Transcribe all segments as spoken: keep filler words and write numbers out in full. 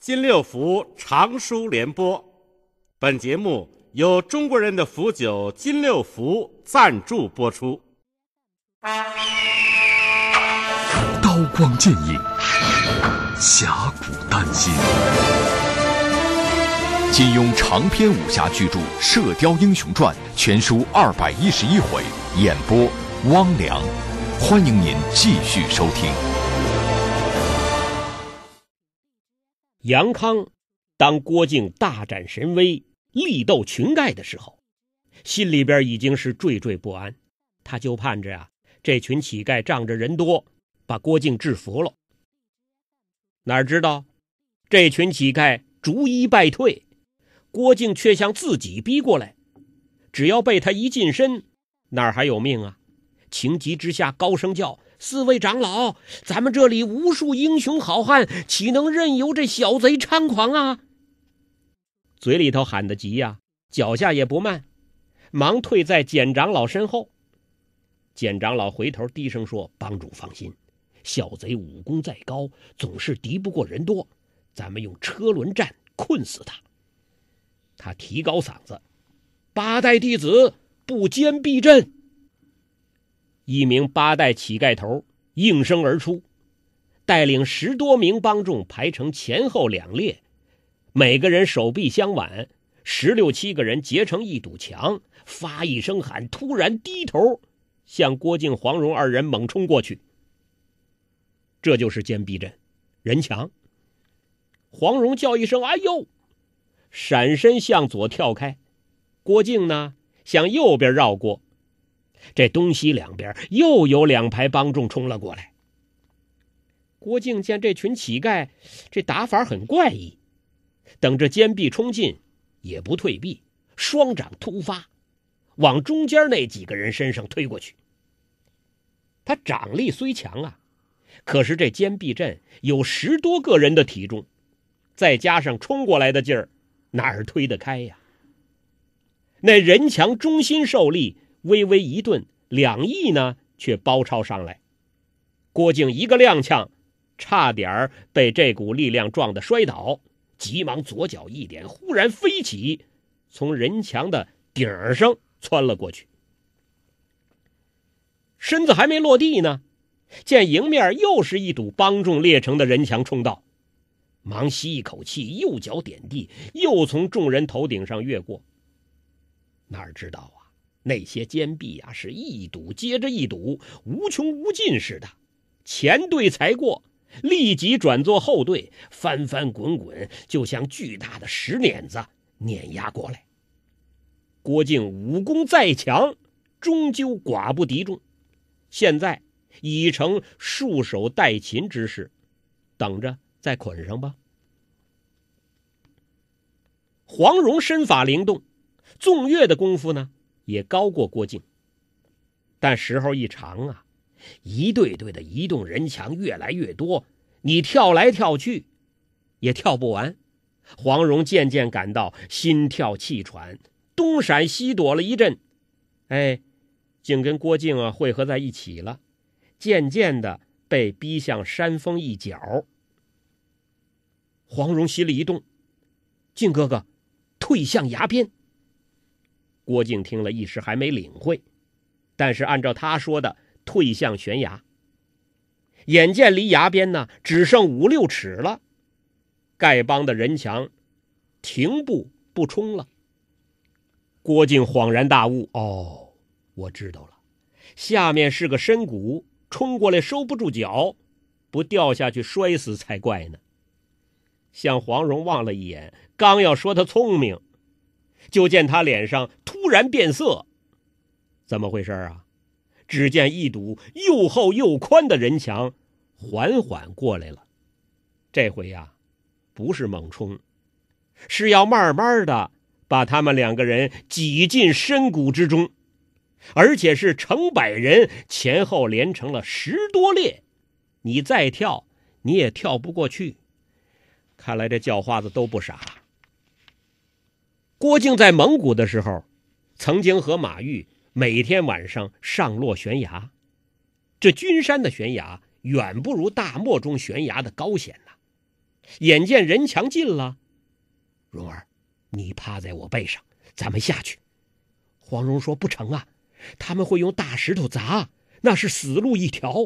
金六福长书联播，本节目由中国人的福酒金六福赞助播出。 刀光剑影，侠骨丹心。金庸长篇武侠巨著《射雕英雄传》全书二百一十一回，演播汪良。欢迎您继续收听。 杨康当郭靖大展神威，力斗群丐的时候，心里边已经是惴惴不安，他就盼着呀、啊，这群乞丐仗着人多，把郭靖制服了。哪知道这群乞丐逐一败退，郭靖却向自己逼过来，只要被他一近身，哪儿还有命啊？情急之下高声叫：四位长老，咱们这里无数英雄好汉，岂能任由这小贼猖狂啊？嘴里头喊得急呀、啊，脚下也不慢，忙退在简长老身后。简长老回头低声说：帮主放心，小贼武功再高，总是敌不过人多，咱们用车轮战困死他。他提高嗓子：八代弟子不坚必阵。一名八代乞丐头应声而出，带领十多名帮众排成前后两列，每个人手臂相挽，十六七个人结成一堵墙，发一声喊，突然低头向郭靖、黄蓉二人猛冲过去。这就是坚壁阵，人墙。黄蓉叫一声哎呦，闪身向左跳开，郭靖呢向右边绕过，这东西两边又有两排帮众冲了过来。郭靖见这群乞丐这打法很怪异，等着坚壁冲进也不退避，双掌突发，往中间那几个人身上推过去。他掌力虽强啊，可是这坚壁阵有十多个人的体重，再加上冲过来的劲儿，哪儿推得开呀？那人墙中心受力，微微一顿，两翼呢却包抄上来。郭靖一个踉跄，差点被这股力量撞得摔倒，急忙左脚一点，忽然飞起，从人墙的顶上窜了过去。身子还没落地呢，见迎面又是一堵帮众列成的人墙冲到，忙吸一口气，右脚点地，又从众人头顶上越过。哪知道啊，那些坚壁啊是一堵接着一堵，无穷无尽似的，前队才过，立即转作后队，翻翻滚滚，就像巨大的石碾子碾压过来。郭靖武功再强，终究寡不敌众，现在已成束手待擒之势，等着再捆上吧。黄蓉身法灵动，纵跃的功夫呢也高过郭靖，但时候一长啊，一对对的移动人墙越来越多，你跳来跳去也跳不完。黄蓉渐渐感到心跳气喘，东闪西躲了一阵，哎，竟跟郭靖啊汇合在一起了，渐渐的被逼向山峰一角。黄蓉心里一动，靖哥哥，退向崖边。郭靖听了一时还没领会，但是按照他说的，退向悬崖。眼见离崖边呢只剩五六尺了，丐帮的人墙停步不冲了。郭靖恍然大悟，哦，我知道了，下面是个深谷，冲过来收不住脚，不掉下去摔死才怪呢。向黄蓉望了一眼，刚要说他聪明，就见他脸上突然变色。怎么回事啊？只见一堵又厚又宽的人墙缓缓过来了。这回呀，不是猛冲，是要慢慢的把他们两个人挤进深谷之中，而且是成百人前后连成了十多列，你再跳你也跳不过去。看来这叫花子都不傻。郭靖在蒙古的时候，曾经和马玉每天晚上上落悬崖，这君山的悬崖远不如大漠中悬崖的高险呐、啊。 眼见人墙近了，蓉儿，你趴在我背上，咱们下去。黄蓉说：“不成啊，他们会用大石头砸，那是死路一条。”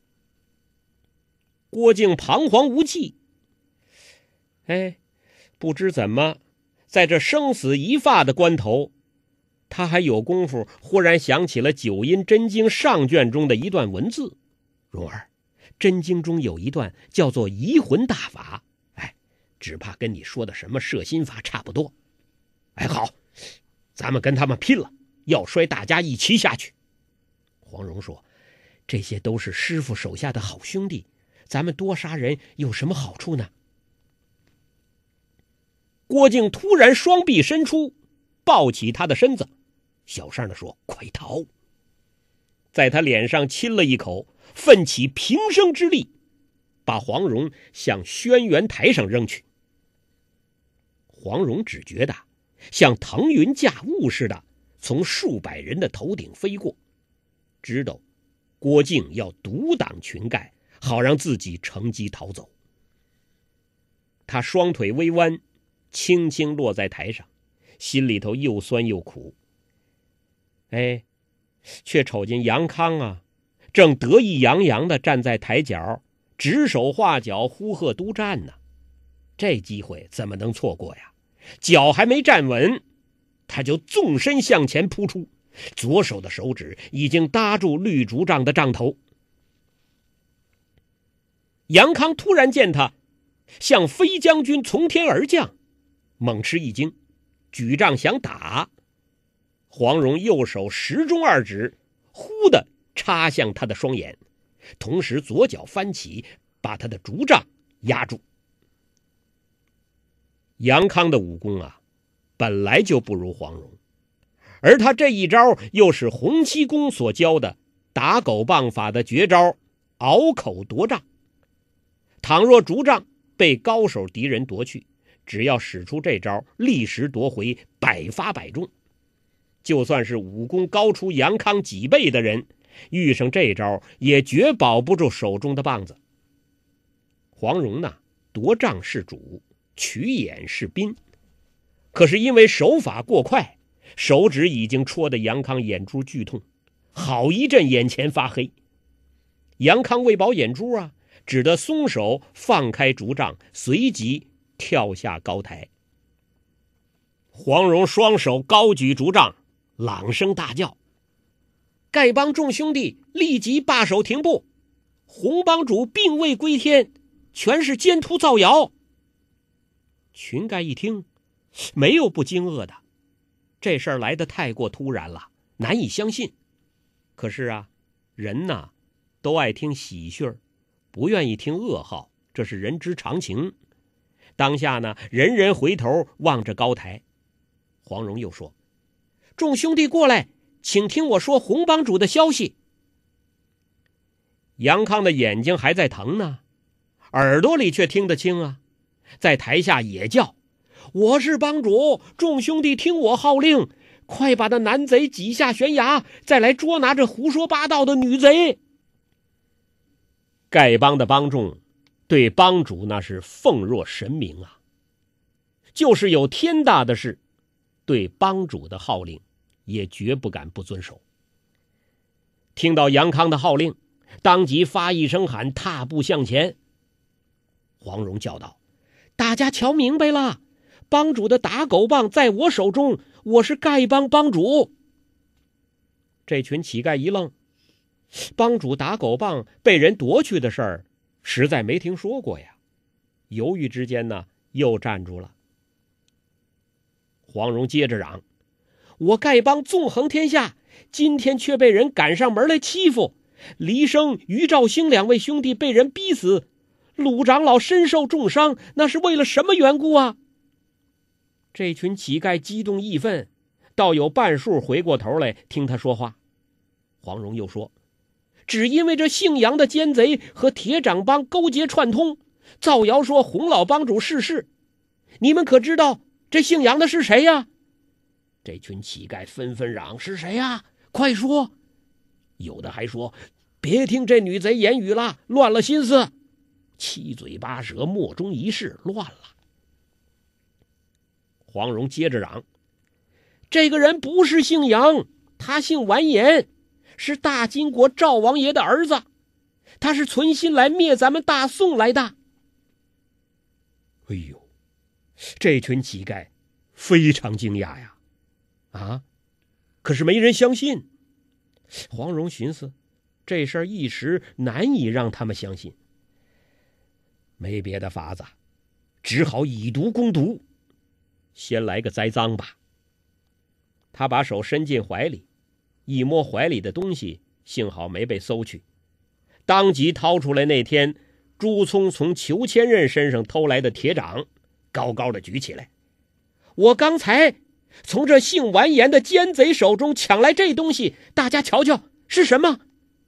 郭靖彷徨无计，哎，不知怎么，在这生死一发的关头，他还有功夫，忽然想起了《九阴真经》上卷中的一段文字：“蓉儿，真经中有一段叫做移魂大法，哎，只怕跟你说的什么摄心法差不多。哎，好，咱们跟他们拼了，要摔大家一齐下去。”黄蓉说：“这些都是师傅手下的好兄弟，咱们多杀人有什么好处呢？”郭靖突然双臂伸出，抱起他的身子，小声地说：“快逃！”在他脸上亲了一口，奋起平生之力，把黄蓉向轩辕台上扔去。黄蓉只觉得像腾云驾雾似的从数百人的头顶飞过，知道郭靖要独挡群丐，好让自己乘机逃走。他双腿微弯，轻轻落在台上，心里头又酸又苦。哎，却瞅见杨康啊，正得意洋洋地站在台角，指手画脚，呼喝督战呢。这机会怎么能错过呀？脚还没站稳，他就纵身向前扑出，左手的手指已经搭住绿竹杖的杖头。杨康突然见他像飞将军从天而降，猛吃一惊，举杖想打。黄蓉右手十中二指，忽地插向他的双眼，同时左脚翻起，把他的竹杖压住。杨康的武功啊，本来就不如黄蓉，而他这一招又是洪七公所教的打狗棒法的绝招拗口夺杖。倘若竹杖被高手敌人夺去，只要使出这招，立时夺回，百发百中。就算是武功高出杨康几倍的人，遇上这招也绝保不住手中的棒子。黄蓉呢，夺杖是主，取眼是宾，可是因为手法过快，手指已经戳得杨康眼珠剧痛，好一阵眼前发黑。杨康为保眼珠啊，只得松手放开竹杖，随即跳下高台。黄蓉双手高举竹杖，朗声大叫：“丐帮众兄弟立即罢手停步，洪帮主并未归天，全是奸徒造谣。”群丐一听，没有不惊愕的，这事儿来得太过突然了，难以相信。可是啊，人呐，都爱听喜讯，不愿意听噩耗，这是人之常情。当下呢，人人回头望着高台。黄蓉又说：“众兄弟过来，请听我说洪帮主的消息。”杨康的眼睛还在疼呢，耳朵里却听得清啊，在台下也叫：“我是帮主，众兄弟听我号令，快把那男贼挤下悬崖，再来捉拿这胡说八道的女贼。”丐帮的帮众对帮主那是奉若神明啊，就是有天大的事，对帮主的号令也绝不敢不遵守。听到杨康的号令，当即发一声喊，踏步向前。黄蓉叫道：“大家瞧明白了，帮主的打狗棒在我手中，我是丐帮帮主。”这群乞丐一愣，帮主打狗棒被人夺去的事儿实在没听说过呀，犹豫之间呢，又站住了。黄蓉接着嚷：“我丐帮纵横天下，今天却被人赶上门来欺负，黎生、于兆兴两位兄弟被人逼死，鲁长老身受重伤，那是为了什么缘故啊？”这群乞丐激动义愤，倒有半数回过头来听他说话。黄蓉又说：“只因为这姓杨的奸贼和铁掌帮勾结串通，造谣说洪老帮主逝世。你们可知道这姓杨的是谁呀？”这群乞丐纷纷嚷：“是谁呀？快说！”有的还说：“别听这女贼言语了，乱了心思。” 七嘴八舌，莫衷一是，乱了。黄蓉接着嚷：这个人不是姓杨，他姓完颜，是大金国赵王爷的儿子，他是存心来灭咱们大宋来的。哎呦，这群乞丐非常惊讶呀！啊，可是没人相信。黄蓉寻思，这事儿一时难以让他们相信，没别的法子，只好以毒攻毒，先来个栽赃吧。他把手伸进怀里，一摸怀里的东西，幸好没被搜去，当即掏出来那天朱聪从裘千仞身上偷来的铁掌，高高的举起来。我刚才从这姓完颜的奸贼手中抢来这东西，大家瞧瞧是什么？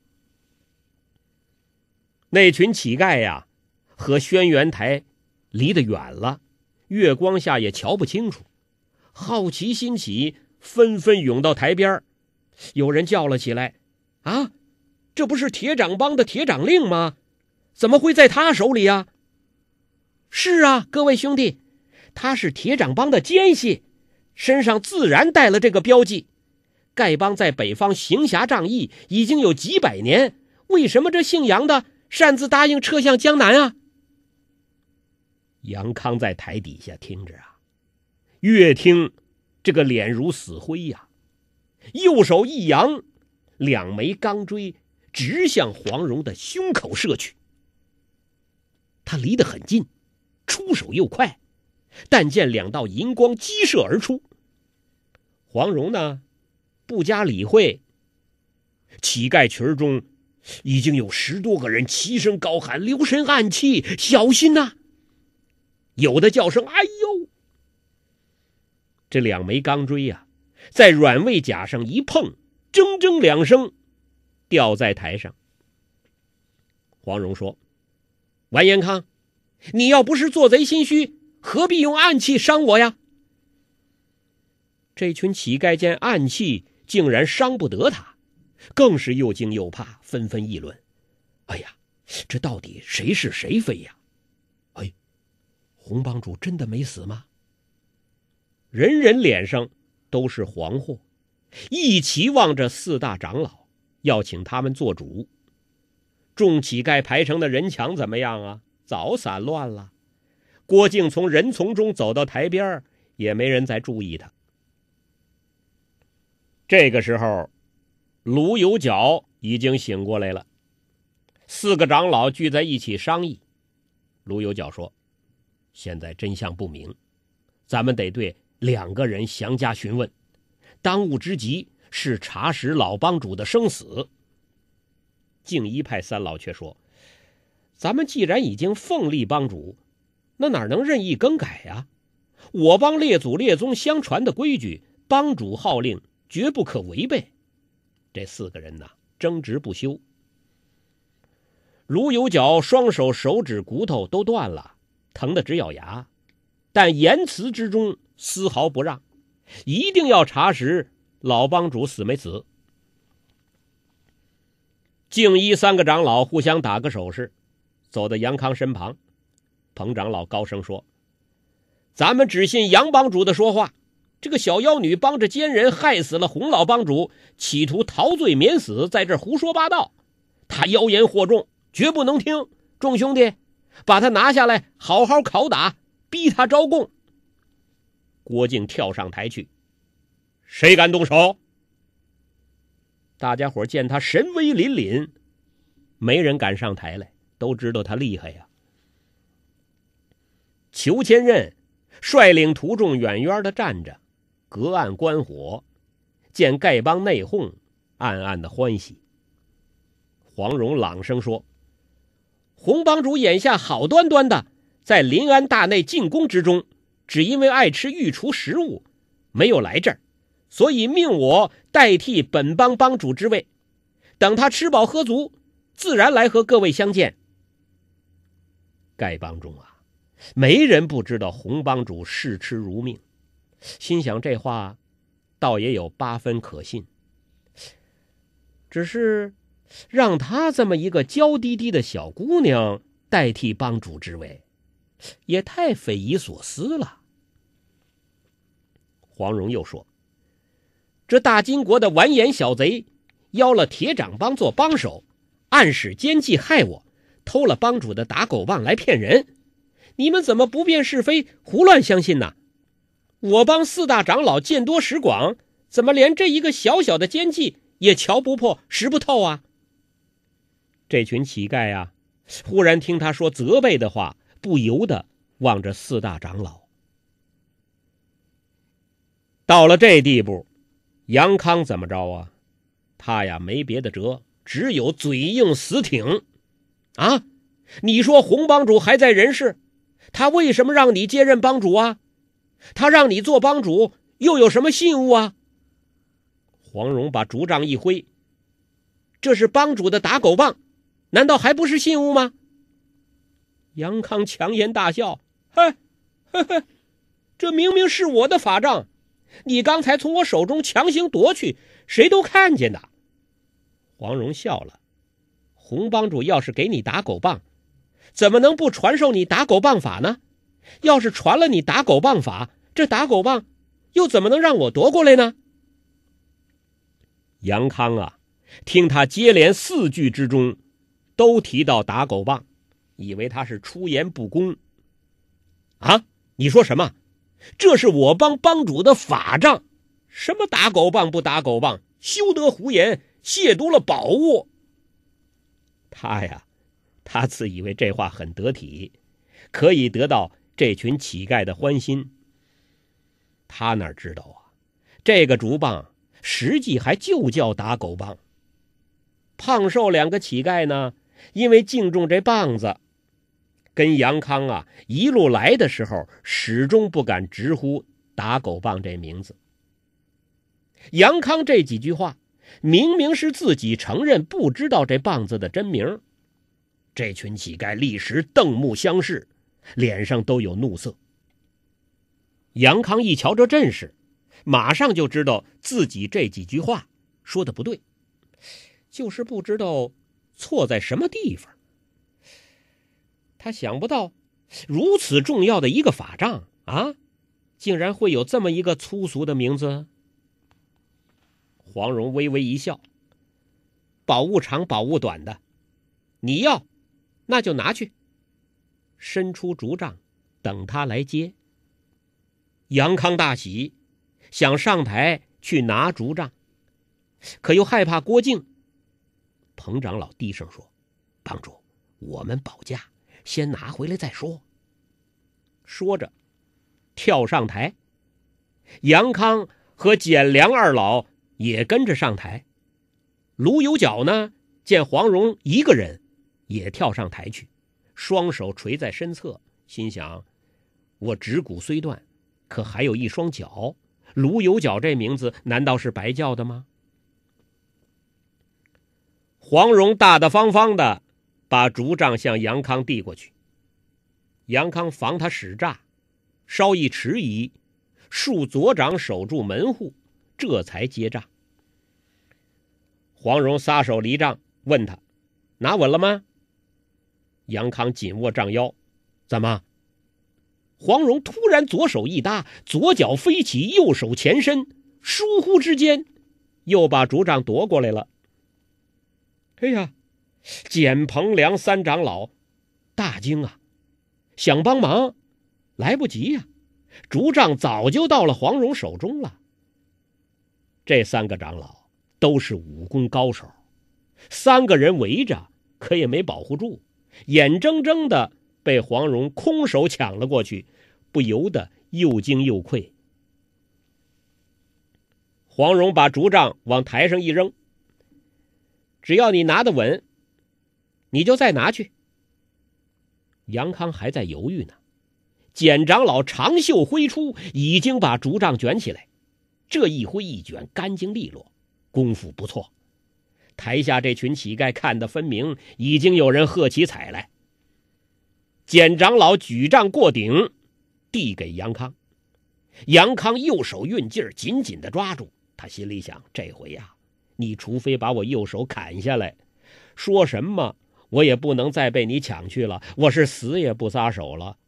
那群乞丐呀，和轩辕台离得远了，月光下也瞧不清楚，好奇心起，纷纷涌到台边。有人叫了起来：啊，这不是铁掌帮的铁掌令吗？怎么会在他手里啊？是啊，各位兄弟，他是铁掌帮的奸细，身上自然带了这个标记。丐帮在北方行侠仗义已经有几百年，为什么这姓杨的擅自答应撤向江南啊？杨康在台底下听着啊，越听这个脸如死灰呀、啊，右手一扬，两枚钢锥直向黄蓉的胸口射去。他离得很近，出手又快，但见两道银光激射而出。黄蓉呢，不加理会。乞丐群中已经有十多个人齐声高喊：留神暗器，小心呐、啊！有的叫声哎呦。这两枚钢锥呀、啊，在软猬甲上一碰，铮铮两声，掉在台上。黄蓉说：完颜康，你要不是做贼心虚，何必用暗器伤我呀？这群乞丐见暗器竟然伤不得他，更是又惊又怕，纷纷议论：哎呀，这到底谁是谁非呀？哎，洪帮主真的没死吗？人人脸上都是惶惑，一齐望着四大长老，要请他们做主。众乞丐排成的人墙怎么样啊？早散乱了。郭靖从人丛中走到台边，也没人再注意他。这个时候，卢有角已经醒过来了。四个长老聚在一起商议。卢有角说：现在真相不明，咱们得对两个人详加询问，当务之急是查实老帮主的生死。净一派三老却说：咱们既然已经奉立帮主，那哪能任意更改呀、啊？我帮列祖列宗相传的规矩，帮主号令绝不可违背。这四个人呐，争执不休。卢有角双手手指骨头都断了，疼得直咬牙，但言辞之中丝毫不让，一定要查实老帮主死没死。净一三个长老互相打个手势，走到杨康身旁。彭长老高声说：咱们只信杨帮主的说话，这个小妖女帮着奸人害死了洪老帮主，企图逃罪免死，在这胡说八道，他妖言惑众，绝不能听。众兄弟，把他拿下来，好好拷打，逼他招供。郭靖跳上台去：谁敢动手？大家伙见他神威凛凛，没人敢上台来，都知道他厉害呀。裘千仞率领徒众远远的站着，隔岸观火，见丐帮内讧，暗暗的欢喜。黄蓉朗声说：洪帮主眼下好端端的在临安大内进宫之中，只因为爱吃御厨食物，没有来这儿，所以命我代替本帮帮主之位，等他吃饱喝足，自然来和各位相见。丐帮中啊，没人不知道洪帮主视吃如命，心想这话倒也有八分可信。只是让她这么一个娇滴滴的小姑娘代替帮主之位，也太匪夷所思了。黄蓉又说，这大金国的完颜小贼邀了铁掌帮做帮手，暗使奸计害我，偷了帮主的打狗棒来骗人，你们怎么不辨是非，胡乱相信呢？我帮四大长老见多识广，怎么连这一个小小的奸计也瞧不破，识不透啊？这群乞丐啊，忽然听他说责备的话，不由得望着四大长老。到了这地步，杨康怎么着啊？他呀没别的辙，只有嘴硬死挺。啊，你说洪帮主还在人世，他为什么让你接任帮主啊？他让你做帮主又有什么信物啊？黄蓉把竹杖一挥，这是帮主的打狗棒，难道还不是信物吗？杨康强颜大笑，嘿，嘿嘿，这明明是我的法杖，你刚才从我手中强行夺去，谁都看见的。黄蓉笑了，洪帮主要是给你打狗棒，怎么能不传授你打狗棒法呢？要是传了你打狗棒法，这打狗棒又怎么能让我夺过来呢？杨康啊，听他接连四句之中都提到打狗棒，以为他是出言不公。啊，你说什么？这是我帮帮主的法杖，什么打狗棒不打狗棒，休得胡言，亵渎了宝物。他呀，他自以为这话很得体，可以得到这群乞丐的欢心。他哪知道啊，这个竹棒实际还就叫打狗棒。胖瘦两个乞丐呢，因为敬重这棒子，跟杨康啊一路来的时候，始终不敢直呼打狗棒这名字。杨康这几句话明明是自己承认不知道这棒子的真名，这群乞丐立时瞪目相视，脸上都有怒色。杨康一瞧这阵势，马上就知道自己这几句话说的不对，就是不知道错在什么地方。他想不到如此重要的一个法杖啊，竟然会有这么一个粗俗的名字。黄蓉微微一笑，宝物长宝物短的，你要那就拿去，伸出竹杖等他来接。杨康大喜，想上台去拿竹杖，可又害怕郭靖。彭长老低声说，帮主，我们保驾，先拿回来再说。说着跳上台，杨康和简良二老也跟着上台。卢有角呢，见黄蓉一个人也跳上台去，双手垂在身侧，心想，我指骨虽断，可还有一双脚，卢有角这名字难道是白叫的吗？黄蓉大大方方的把竹杖向杨康递过去，杨康防他使诈，稍一迟疑，竖左掌守住门户，这才接杖。黄蓉撒手离杖，问他拿稳了吗？杨康紧握杖腰，怎么？黄蓉突然左手一搭，左脚飞起，右手前伸，疏忽之间又把竹杖夺过来了。哎呀，简彭良三长老大惊啊，想帮忙来不及呀、啊，竹杖早就到了黄蓉手中了。这三个长老都是武功高手，三个人围着，可也没保护住，眼睁睁的被黄蓉空手抢了过去，不由得又惊又愧。黄蓉把竹杖往台上一扔，只要你拿得稳，你就再拿去。杨康还在犹豫呢，简长老长袖挥出，已经把竹杖卷起来，这一挥一卷干净利落，功夫不错。台下这群乞丐看得分明，已经有人喝起彩来。简长老举杖过顶，递给杨康，杨康右手运劲儿，紧紧地抓住。他心里想，这回呀、啊，你除非把我右手砍下来，说什么我也不能再被你抢去了，我是死也不撒手了。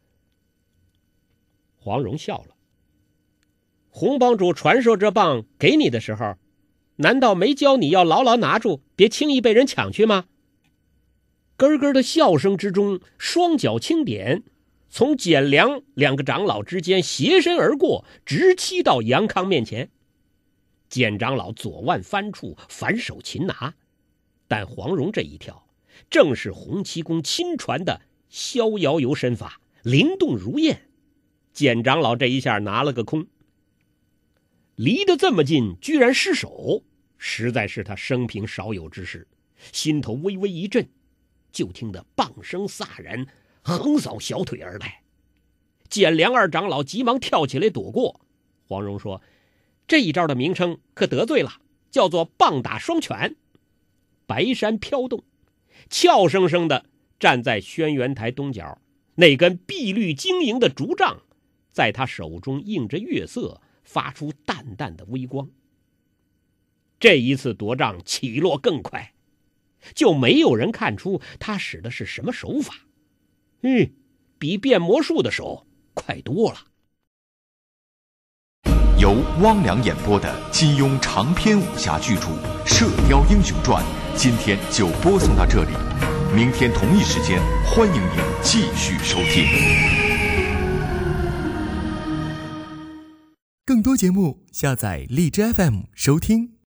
黄蓉笑了，洪帮主传授这棒给你的时候，难道没教你要牢牢拿住，别轻易被人抢去吗？咯咯的笑声之中，双脚轻点，从简良两个长老之间斜身而过，直击到杨康面前。简长老左腕翻触，反手擒拿，但黄蓉这一跳正是洪七公亲传的逍遥游身法，灵动如燕。简长老这一下拿了个空，离得这么近居然失手，实在是他生平少有之事，心头微微一震，就听得棒声飒然，横扫小腿而来。简良二长老急忙跳起来躲过。黄蓉说，这一招的名称可得罪了，叫做棒打双拳。白山飘动，俏生生的站在轩辕台东角，那根碧绿晶莹的竹杖在他手中映着月色，发出淡淡的微光。这一次夺杖起落更快，就没有人看出他使的是什么手法。嗯，比变魔术的手快多了。 由汪良演播的金庸长篇武侠巨著《射雕英雄传》，今天就播送到这里，明天同一时间欢迎您继续收听。 更多节目下载荔枝 F M 收听。